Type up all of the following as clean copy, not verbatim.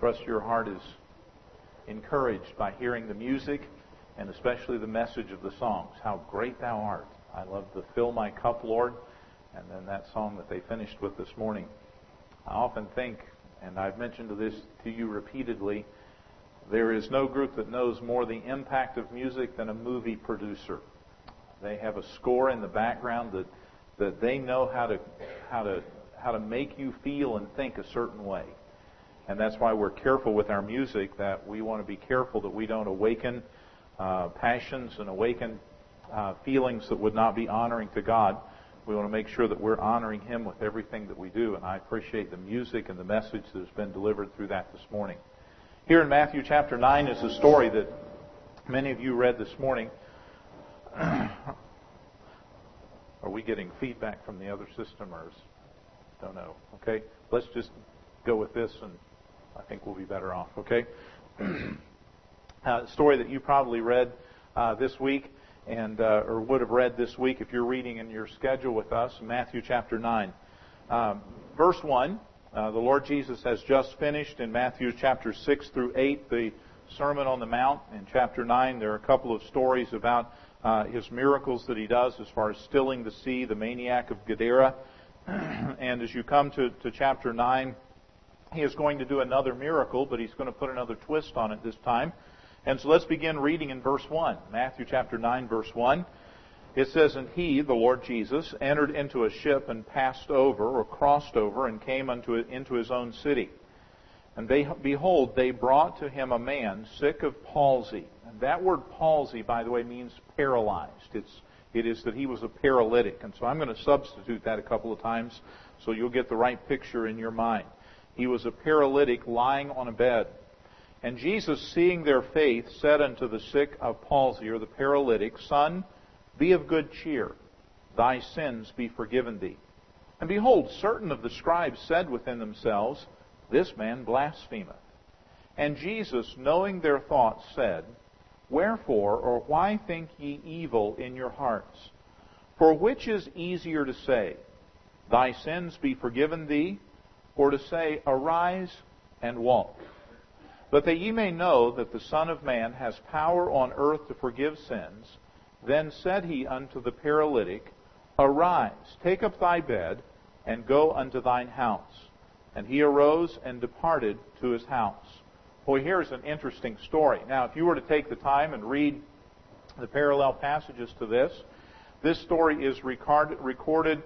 Trust your heart is encouraged by hearing the music and especially the message of the songs. How great thou art. I love the Fill My Cup, Lord, and then that song that they finished with this morning. I often think, and I've mentioned this to you repeatedly, there is no group that knows more the impact of music than a movie producer. They have a score in the background that they know how to make you feel and think a certain way. And that's why we're careful with our music, that we want to be careful that we don't awaken passions and awaken feelings that would not be honoring to God. We want to make sure that we're honoring Him with everything that we do. And I appreciate the music and the message that has been delivered through that this morning. Here in Matthew chapter 9 is a story that many of you read this morning. Are we getting feedback from the other system, or don't know? Okay, let's just go with this, and I think we'll be better off. Okay, a story that you probably read this week, and or would have read this week if you're reading in your schedule with us. Matthew chapter 9, verse 1. The Lord Jesus has just finished in Matthew chapter 6 through 8 the Sermon on the Mount. In chapter 9, there are a couple of stories about His miracles that He does as far as stilling the sea, the maniac of Gadara. And as you come to chapter 9, He is going to do another miracle, but He's going to put another twist on it this time. And so let's begin reading in verse 1. Matthew chapter 9, verse 1. It says, "And He, the Lord Jesus, entered into a ship and passed over, or crossed over, and came into His own city. And behold, they brought to Him a man sick of palsy." And that word palsy, by the way, means paralyzed. It is that he was a paralytic. And so I'm going to substitute that a couple of times so you'll get the right picture in your mind. He was a paralytic lying on a bed. And Jesus, seeing their faith, said unto the sick of palsy, or the paralytic, "Son, be of good cheer. Thy sins be forgiven thee." And behold, certain of the scribes said within themselves, "This man blasphemeth." And Jesus, knowing their thoughts, said, "Wherefore, or why think ye evil in your hearts? For which is easier to say, Thy sins be forgiven thee, or to say, Arise and walk? But that ye may know that the Son of Man has power on earth to forgive sins, then said He unto the paralytic, Arise, take up thy bed, and go unto thine house. And he arose and departed to his house." Well, here's an interesting story. Now, if you were to take the time and read the parallel passages to this story is recorded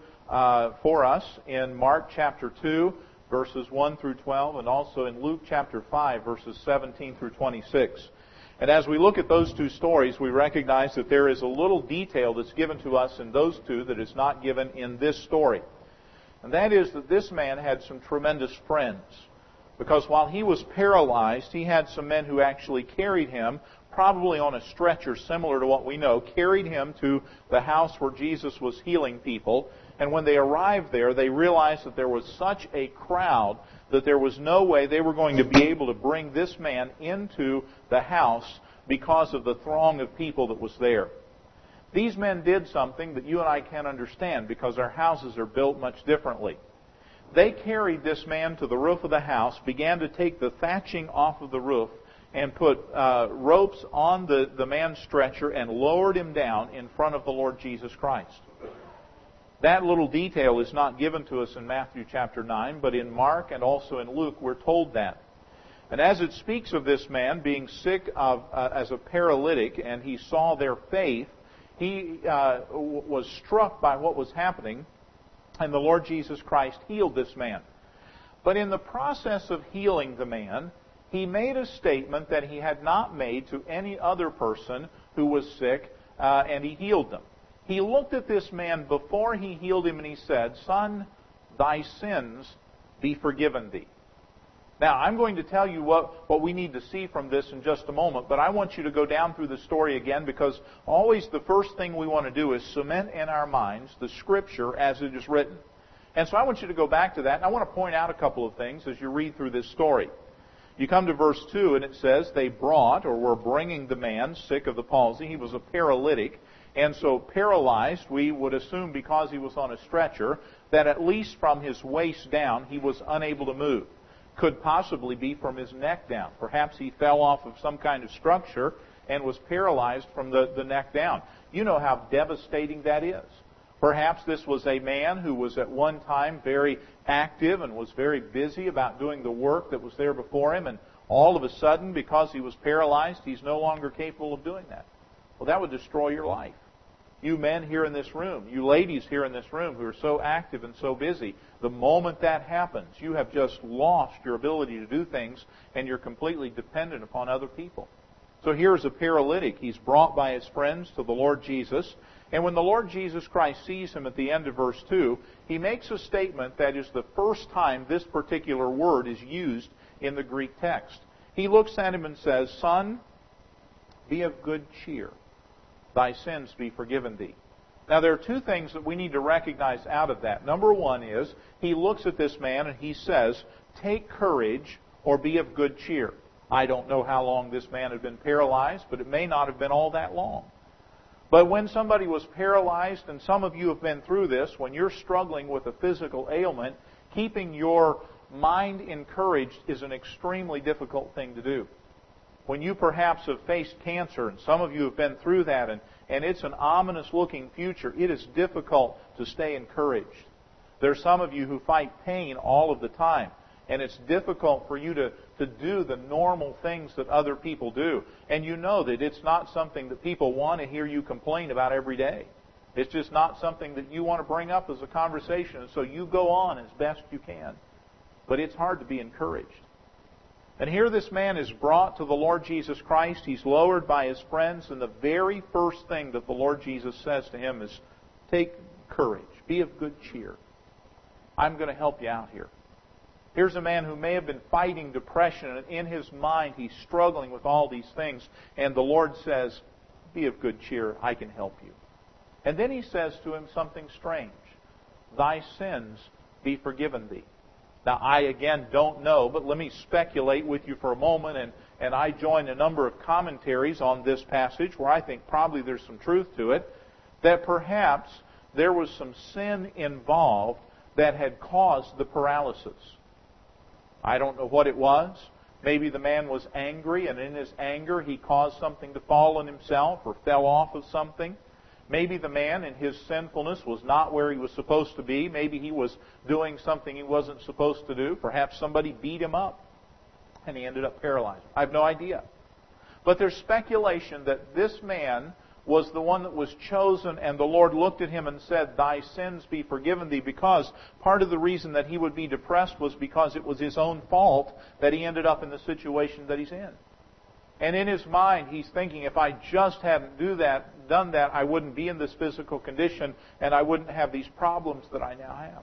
for us in Mark chapter 2, verses 1 through 12, and also in Luke chapter 5, verses 17 through 26. And as we look at those two stories, we recognize that there is a little detail that's given to us in those two that is not given in this story. And that is that this man had some tremendous friends. Because while he was paralyzed, he had some men who actually carried him, probably on a stretcher similar to what we know, carried him to the house where Jesus was healing people. And when they arrived there, they realized that there was such a crowd that there was no way they were going to be able to bring this man into the house because of the throng of people that was there. These men did something that you and I can't understand because our houses are built much differently. They carried this man to the roof of the house, began to take the thatching off of the roof, and put ropes on the man's stretcher and lowered him down in front of the Lord Jesus Christ. That little detail is not given to us in Matthew chapter 9, but in Mark and also in Luke we're told that. And as it speaks of this man being sick as a paralytic, and he saw their faith, he was struck by what was happening, and the Lord Jesus Christ healed this man. But in the process of healing the man, He made a statement that He had not made to any other person who was sick, and He healed them. He looked at this man before He healed him and He said, "Son, thy sins be forgiven thee." Now, I'm going to tell you what we need to see from this in just a moment, but I want you to go down through the story again, because always the first thing we want to do is cement in our minds the Scripture as it is written. And so I want you to go back to that, and I want to point out a couple of things as you read through this story. You come to verse 2, and it says, they brought, or were bringing the man sick of the palsy. He was a paralytic, and so paralyzed, we would assume because he was on a stretcher, that at least from his waist down, he was unable to move. could possibly be from his neck down. Perhaps he fell off of some kind of structure and was paralyzed from the neck down. You know how devastating that is. Perhaps this was a man who was at one time very active and was very busy about doing the work that was there before him, and all of a sudden, because he was paralyzed, he's no longer capable of doing that. Well, that would destroy your life. You men here in this room, you ladies here in this room who are so active and so busy, the moment that happens, you have just lost your ability to do things, and you're completely dependent upon other people. So here's a paralytic. He's brought by his friends to the Lord Jesus. And when the Lord Jesus Christ sees him at the end of verse 2, he makes a statement that is the first time this particular word is used in the Greek text. He looks at him and says, "Son, be of good cheer. Thy sins be forgiven thee." Now there are two things that we need to recognize out of that. Number one is, he looks at this man and he says, "Take courage," or "be of good cheer." I don't know how long this man had been paralyzed, but it may not have been all that long. But when somebody was paralyzed, and some of you have been through this, when you're struggling with a physical ailment, keeping your mind encouraged is an extremely difficult thing to do. When you perhaps have faced cancer, and some of you have been through that, and it's an ominous-looking future, it is difficult to stay encouraged. There are some of you who fight pain all of the time, and it's difficult for you to do the normal things that other people do. And you know that it's not something that people want to hear you complain about every day. It's just not something that you want to bring up as a conversation, and so you go on as best you can. But it's hard to be encouraged. And here this man is brought to the Lord Jesus Christ. He's lowered by his friends, and the very first thing that the Lord Jesus says to him is, "Take courage. Be of good cheer. I'm going to help you out here." Here's a man who may have been fighting depression, and in his mind he's struggling with all these things. And the Lord says, "Be of good cheer, I can help you." And then he says to him something strange. "Thy sins be forgiven thee." Now, I again don't know, but let me speculate with you for a moment, and I join a number of commentaries on this passage where I think probably there's some truth to it, that perhaps there was some sin involved that had caused the paralysis. I don't know what it was. Maybe the man was angry, and in his anger he caused something to fall on himself or fell off of something. Maybe the man in his sinfulness was not where he was supposed to be. Maybe he was doing something he wasn't supposed to do. Perhaps somebody beat him up and he ended up paralyzed. I have no idea. But there's speculation that this man was the one that was chosen, and the Lord looked at him and said, "Thy sins be forgiven thee," because part of the reason that he would be depressed was because it was his own fault that he ended up in the situation that he's in. And in his mind, he's thinking, if I just hadn't done that, I wouldn't be in this physical condition, and I wouldn't have these problems that I now have.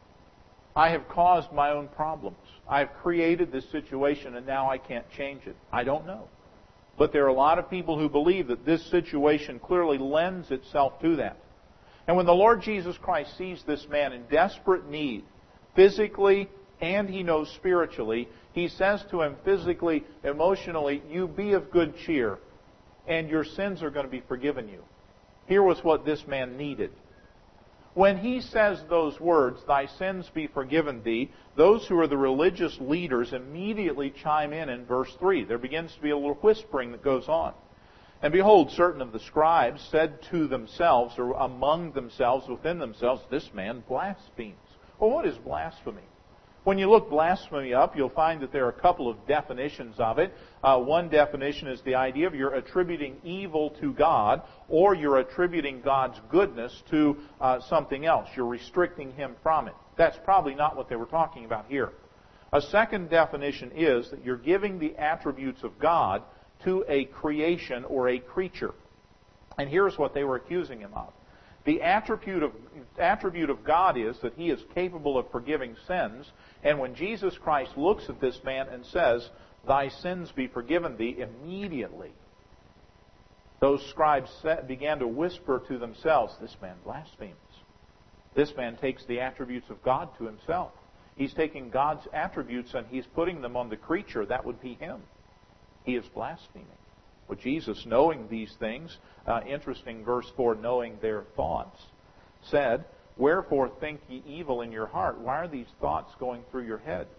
I have caused my own problems. I've created this situation, and now I can't change it. I don't know. But there are a lot of people who believe that this situation clearly lends itself to that. And when the Lord Jesus Christ sees this man in desperate need, physically and he knows spiritually, he says to him physically, emotionally, "You be of good cheer, and your sins are going to be forgiven you." Here was what this man needed. When he says those words, "Thy sins be forgiven thee," those who are the religious leaders immediately chime in verse 3. There begins to be a little whispering that goes on. "And behold, certain of the scribes said to themselves," or among themselves, within themselves, "This man blasphemes." Well, what is blasphemy? When you look blasphemy up, you'll find that there are a couple of definitions of it. One definition is the idea of you're attributing evil to God, or you're attributing God's goodness to something else. You're restricting Him from it. That's probably not what they were talking about here. A second definition is that you're giving the attributes of God to a creation or a creature. And here's what they were accusing him of. The attribute of God is that He is capable of forgiving sins. And when Jesus Christ looks at this man and says, "Thy sins be forgiven thee," immediately those scribes began to whisper to themselves, "This man blasphemes. This man takes the attributes of God to himself. He's taking God's attributes and he's putting them on the creature. That would be him. He is blaspheming." Well, Jesus, knowing these things, interesting verse 4, knowing their thoughts, said, "Wherefore think ye evil in your heart?" Why are these thoughts going through your head?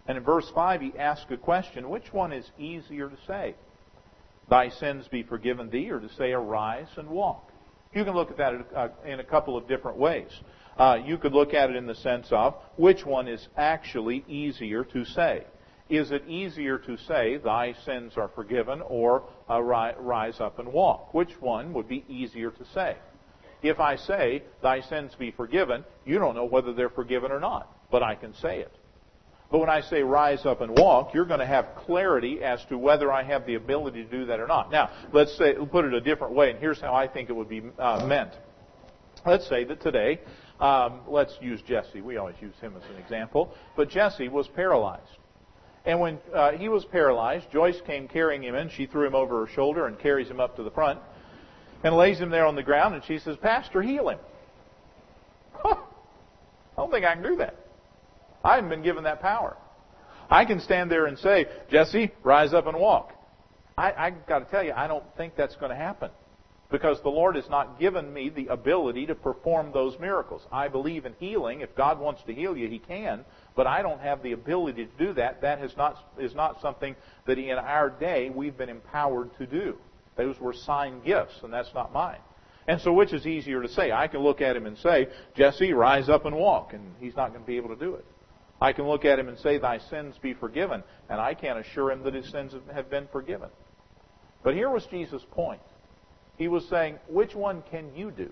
And in verse 5, he asks a question, which one is easier to say? Thy sins be forgiven thee, or to say, arise and walk? You can look at that in a couple of different ways. You could look at it in the sense of, which one is actually easier to say? Is it easier to say, thy sins are forgiven, or rise up and walk? Which one would be easier to say? If I say, thy sins be forgiven, you don't know whether they're forgiven or not, but I can say it. But when I say rise up and walk, you're going to have clarity as to whether I have the ability to do that or not. Now, let's put it a different way, and here's how I think it would be meant. Let's say that today, let's use Jesse. We always use him as an example. But Jesse was paralyzed. And when he was paralyzed, Joyce came carrying him in. She threw him over her shoulder and carries him up to the front and lays him there on the ground. And she says, Pastor, heal him. I don't think I can do that. I haven't been given that power. I can stand there and say, Jesse, rise up and walk. I've got to tell you, I don't think that's going to happen. Because the Lord has not given me the ability to perform those miracles. I believe in healing. If God wants to heal you, He can. But I don't have the ability to do that. That is not something that in our day we've been empowered to do. Those were sign gifts, and that's not mine. And so which is easier to say? I can look at him and say, Jesse, rise up and walk. And he's not going to be able to do it. I can look at him and say, thy sins be forgiven. And I can't assure him that his sins have been forgiven. But here was Jesus' point. He was saying, which one can you do?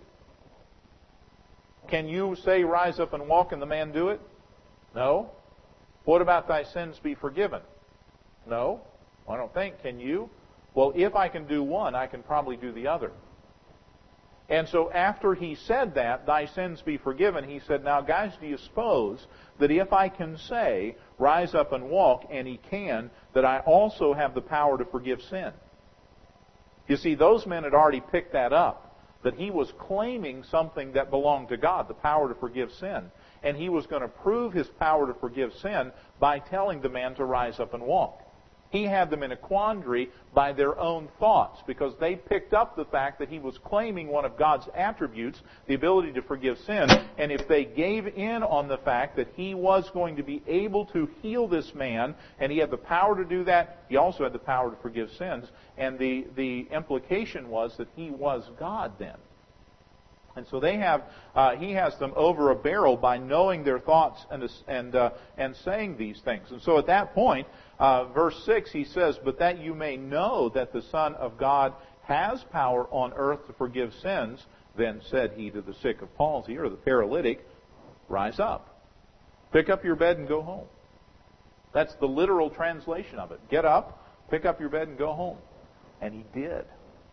Can you say, rise up and walk, and the man do it? No. What about thy sins be forgiven? No. I don't think. Can you? Well, if I can do one, I can probably do the other. And so after he said that, thy sins be forgiven, he said, now guys, do you suppose that if I can say, rise up and walk, and he can, that I also have the power to forgive sin? You see, those men had already picked that up, that he was claiming something that belonged to God, the power to forgive sin. And he was going to prove his power to forgive sin by telling the man to rise up and walk. He had them in a quandary by their own thoughts, because they picked up the fact that he was claiming one of God's attributes, the ability to forgive sin. And if they gave in on the fact that he was going to be able to heal this man, and he had the power to do that, he also had the power to forgive sins. And the implication was that he was God then. And so he has them over a barrel by knowing their thoughts and saying these things. And so at that point, verse 6, he says, but that you may know that the Son of God has power on earth to forgive sins, then said he to the sick of palsy, or the paralytic, rise up. Pick up your bed and go home. That's the literal translation of it. Get up, pick up your bed and go home. And he did.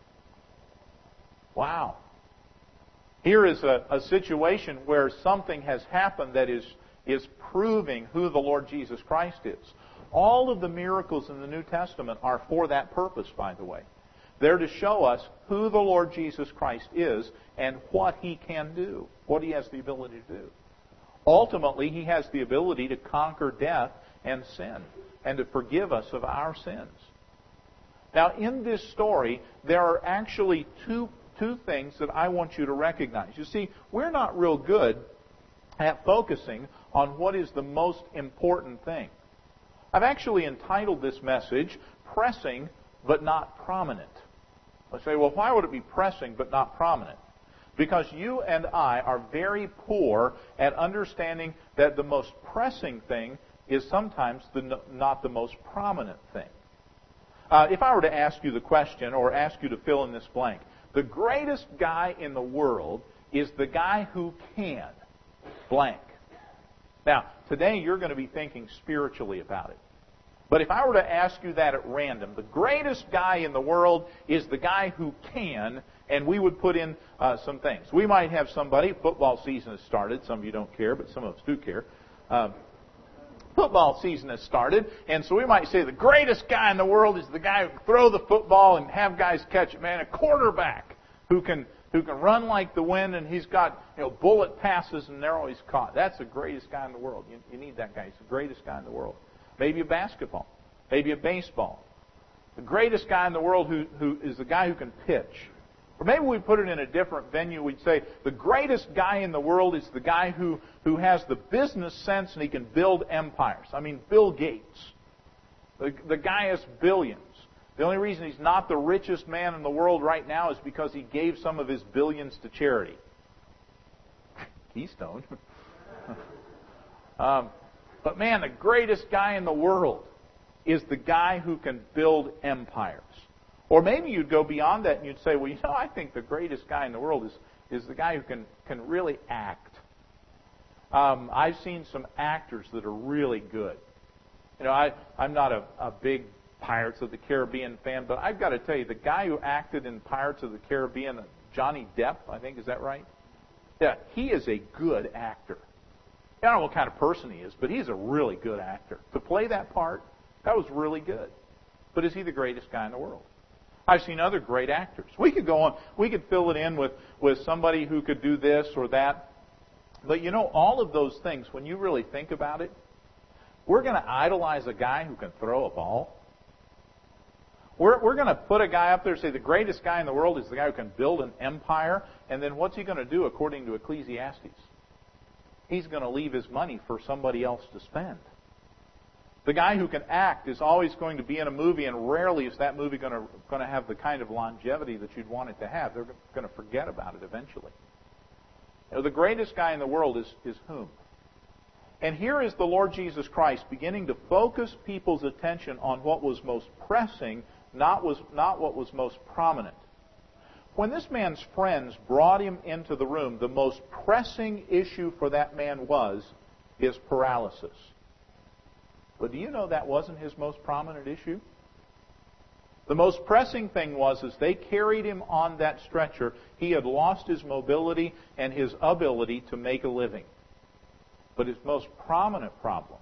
Wow. Here is a situation where something has happened that is proving who the Lord Jesus Christ is. All of the miracles in the New Testament are for that purpose, by the way. They're to show us who the Lord Jesus Christ is and what He can do, what He has the ability to do. Ultimately, He has the ability to conquer death and sin and to forgive us of our sins. Now, in this story, there are actually two things that I want you to recognize. You see, we're not real good at focusing on what is the most important thing. I've actually entitled this message, Pressing but Not Prominent. I say, well, why would it be pressing but not prominent? Because you and I are very poor at understanding that the most pressing thing is sometimes not the most prominent thing. If I were to ask you the question, or ask you to fill in this blank, the greatest guy in the world is the guy who can blank. Now, today you're going to be thinking spiritually about it. But if I were to ask you that at random, the greatest guy in the world is the guy who can, and we would put in some things. We might have somebody, football season has started. Some of you don't care, but some of us do care. Football season has started, and so we might say the greatest guy in the world is the guy who can throw the football and have guys catch it. Man, a quarterback who can run like the wind, and he's got bullet passes, and they're always caught. That's the greatest guy in the world. You need that guy. He's the greatest guy in the world. Maybe a basketball, maybe a baseball. The greatest guy in the world who is the guy who can pitch. Or maybe we put it in a different venue. We'd say the greatest guy in the world is the guy who has the business sense and he can build empires. I mean, Bill Gates. The guy has billions. The only reason he's not the richest man in the world right now is because he gave some of his billions to charity. Keystone. But man, the greatest guy in the world is the guy who can build empires. Or maybe you'd go beyond that and you'd say, well, you know, I think the greatest guy in the world is the guy who can really act. I've seen some actors that are really good. You know, I'm not a big Pirates of the Caribbean fan, but I've got to tell you, the guy who acted in Pirates of the Caribbean, Johnny Depp, I think, is that right? Yeah, he is a good actor. I don't know what kind of person he is, but he's a really good actor. To play that part, that was really good. But is he the greatest guy in the world? I've seen other great actors. We could go on. We could fill it in with somebody who could do this or that. But you know, all of those things, when you really think about it, we're going to idolize a guy who can throw a ball. We're going to put a guy up there and say the greatest guy in the world is the guy who can build an empire. And then what's he going to do according to Ecclesiastes? He's going to leave his money for somebody else to spend. The guy who can act is always going to be in a movie, and rarely is that movie going to have the kind of longevity that you'd want it to have. They're going to forget about it eventually. You know, the greatest guy in the world is whom? And here is the Lord Jesus Christ beginning to focus people's attention on what was most pressing, not what was most prominent. When this man's friends brought him into the room, the most pressing issue for that man was his paralysis. But do you know that wasn't his most prominent issue? The most pressing thing was, as they carried him on that stretcher, he had lost his mobility and his ability to make a living. But his most prominent problem,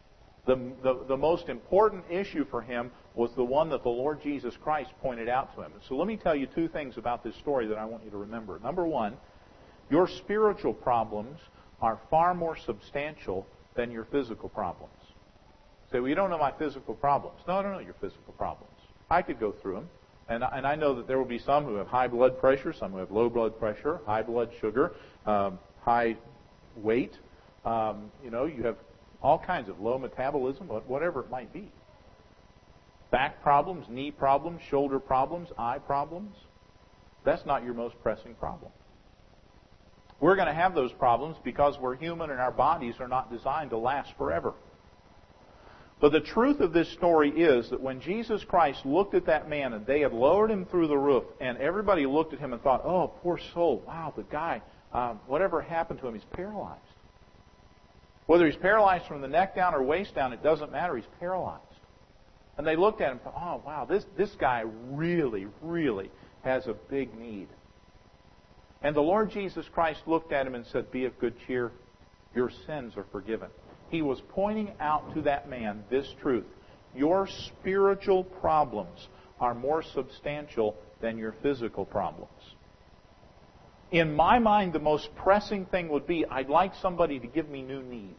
the most important issue for him, was the one that the Lord Jesus Christ pointed out to him. So let me tell you two things about this story that I want you to remember. Number one, your spiritual problems are far more substantial than your physical problems. Say, well, you don't know my physical problems. No, I don't know your physical problems. I could go through them. And I know that there will be some who have high blood pressure, some who have low blood pressure, high blood sugar, high weight. You have all kinds of low metabolism, whatever it might be. Back problems, knee problems, shoulder problems, eye problems. That's not your most pressing problem. We're going to have those problems because we're human and our bodies are not designed to last forever. But the truth of this story is that when Jesus Christ looked at that man and they had lowered him through the roof, and everybody looked at him and thought, oh, poor soul, wow, the guy, whatever happened to him, he's paralyzed. Whether he's paralyzed from the neck down or waist down, it doesn't matter, he's paralyzed. And they looked at him and thought, oh, wow, this guy really, really has a big need. And the Lord Jesus Christ looked at him and said, be of good cheer, your sins are forgiven. He was pointing out to that man this truth. Your spiritual problems are more substantial than your physical problems. In my mind, the most pressing thing would be, I'd like somebody to give me new knees.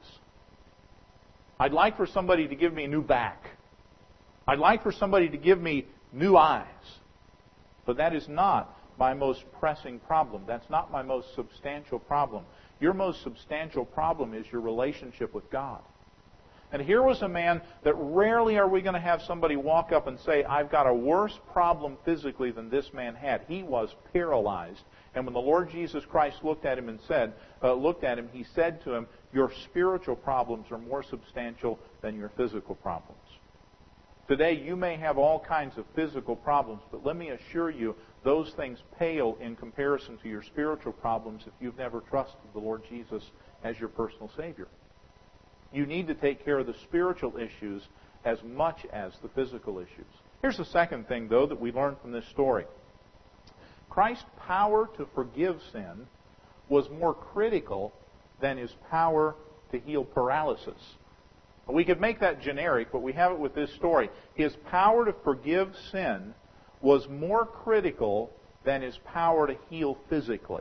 I'd like for somebody to give me a new back. I'd like for somebody to give me new eyes. But that is not my most pressing problem. That's not my most substantial problem. Your most substantial problem is your relationship with God. And here was a man that rarely are we going to have somebody walk up and say, I've got a worse problem physically than this man had. He was paralyzed. And when the Lord Jesus Christ looked at him, he said to him, your spiritual problems are more substantial than your physical problems. Today, you may have all kinds of physical problems, but let me assure you, those things pale in comparison to your spiritual problems if you've never trusted the Lord Jesus as your personal Savior. You need to take care of the spiritual issues as much as the physical issues. Here's the second thing, though, that we learn from this story. Christ's power to forgive sin was more critical than his power to heal paralysis. We could make that generic, but we have it with this story. His power to forgive sin was more critical than his power to heal physically.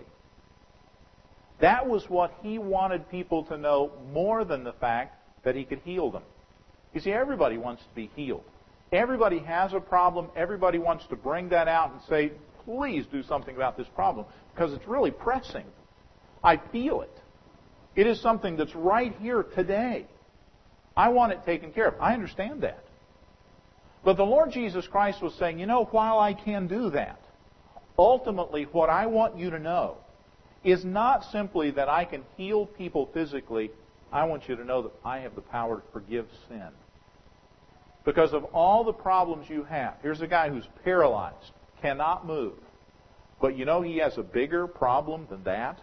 That was what he wanted people to know more than the fact that he could heal them. You see, everybody wants to be healed. Everybody has a problem. Everybody wants to bring that out and say, please do something about this problem because it's really pressing. I feel it. It is something that's right here today. I want it taken care of. I understand that. But the Lord Jesus Christ was saying, while I can do that, ultimately what I want you to know is not simply that I can heal people physically. I want you to know that I have the power to forgive sin. Because of all the problems you have. Here's a guy who's paralyzed, cannot move. But he has a bigger problem than that.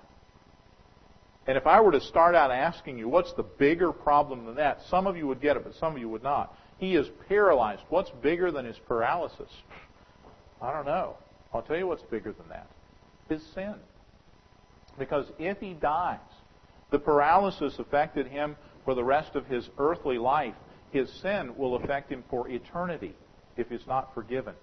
And if I were to start out asking you, what's the bigger problem than that? Some of you would get it, but some of you would not. He is paralyzed. What's bigger than his paralysis? I don't know. I'll tell you what's bigger than that. His sin. Because if he dies, the paralysis affected him for the rest of his earthly life. His sin will affect him for eternity if he's not forgiven.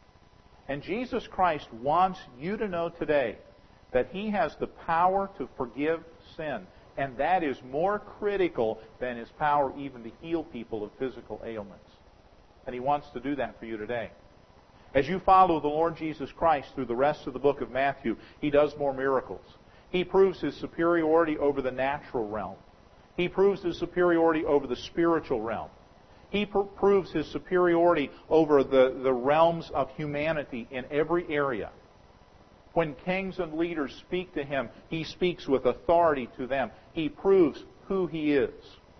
And Jesus Christ wants you to know today that He has the power to forgive sin. And that is more critical than His power even to heal people of physical ailments. And He wants to do that for you today. As you follow the Lord Jesus Christ through the rest of the book of Matthew, He does more miracles. He proves His superiority over the natural realm. He proves His superiority over the spiritual realm. He proves His superiority over the realms of humanity in every area. When kings and leaders speak to Him, He speaks with authority to them. He proves who He is.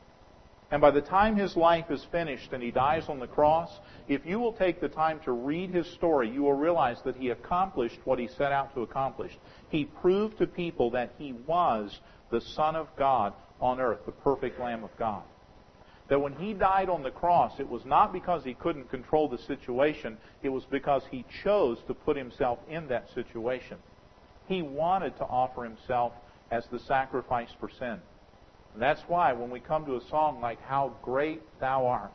And by the time His life is finished and He dies on the cross, if you will take the time to read His story, you will realize that He accomplished what He set out to accomplish. He proved to people that He was the Son of God on earth, the perfect Lamb of God. That when He died on the cross, it was not because He couldn't control the situation. It was because He chose to put Himself in that situation. He wanted to offer Himself as the sacrifice for sin. And that's why when we come to a song like How Great Thou Art,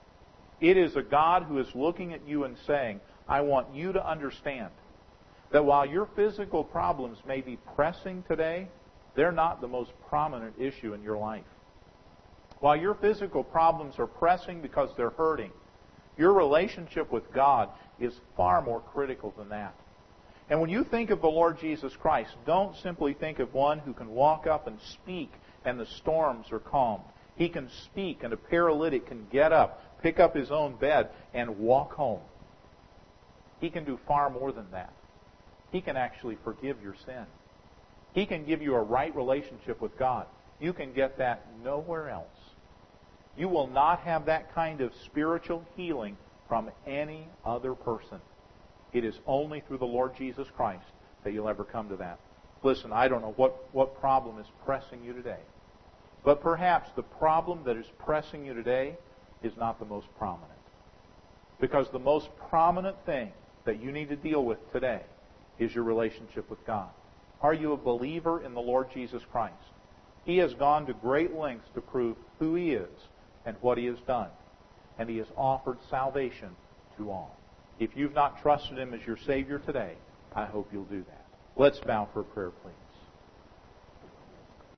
it is a God who is looking at you and saying, I want you to understand that while your physical problems may be pressing today, they're not the most prominent issue in your life. While your physical problems are pressing because they're hurting, your relationship with God is far more critical than that. And when you think of the Lord Jesus Christ, don't simply think of one who can walk up and speak and the storms are calmed. He can speak and a paralytic can get up, pick up his own bed, and walk home. He can do far more than that. He can actually forgive your sin. He can give you a right relationship with God. You can get that nowhere else. You will not have that kind of spiritual healing from any other person. It is only through the Lord Jesus Christ that you'll ever come to that. Listen, I don't know what problem is pressing you today. But perhaps the problem that is pressing you today is not the most prominent. Because the most prominent thing that you need to deal with today is your relationship with God. Are you a believer in the Lord Jesus Christ? He has gone to great lengths to prove who He is and what He has done. And He has offered salvation to all. If you've not trusted Him as your Savior today, I hope you'll do that. Let's bow for a prayer, please.